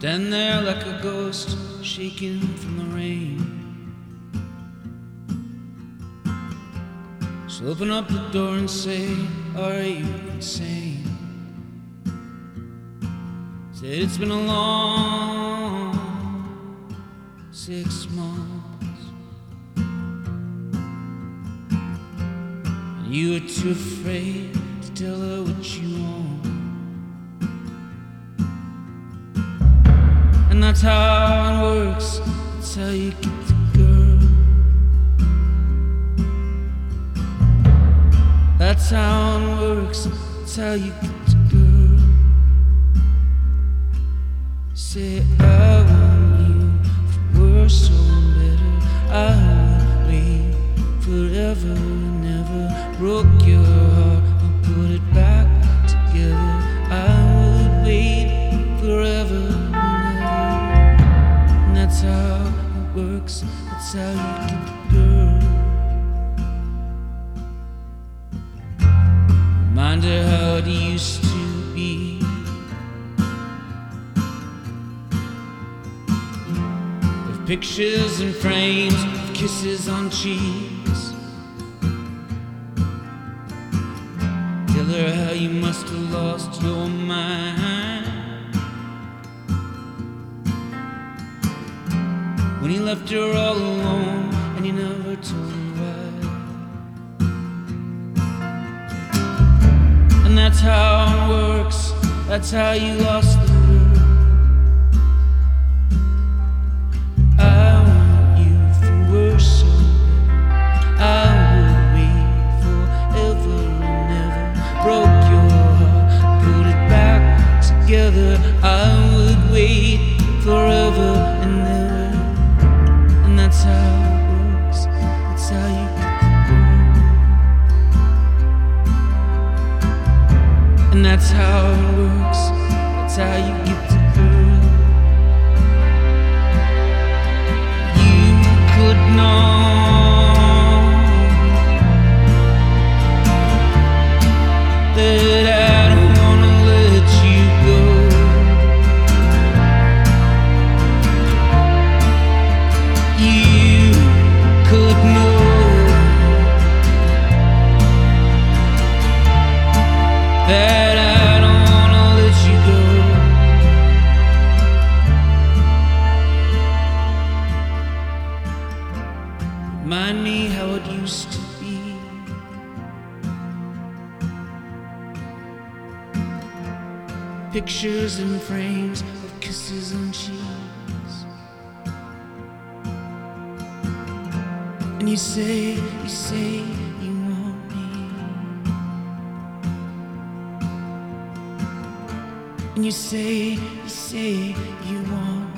Stand there like a ghost, shaking from the rain. So open up the door and say, are you insane? Said it's been a long 6 months, and you were too afraid to tell her what you want. And that's how it works, that's how you get the girl. That's how it works, that's how you get the girl. Say I want you for worse or better. I would wait forever, never broke your heart, I'll put it back together. I would wait forever. That's how it works, that's how you get the girl. Remind her how it used to be. With pictures and frames, with kisses on cheeks. Tell her how you must have lost your mind when he left her all alone, and you never told her why. And that's how it works, that's how you lost the girl. I want you for worse or better. I would wait forever and never broke your heart, put it back together. I would wait forever and never. That's how it works, that's how you get the girl. And that's how it works, that's how you get the girl. You could know that I don't wanna let you go. You could know that I don't wanna let you go. Remind me how it used to be. Pictures and frames of kisses and cheeks. And you say you want me. And you say you want me.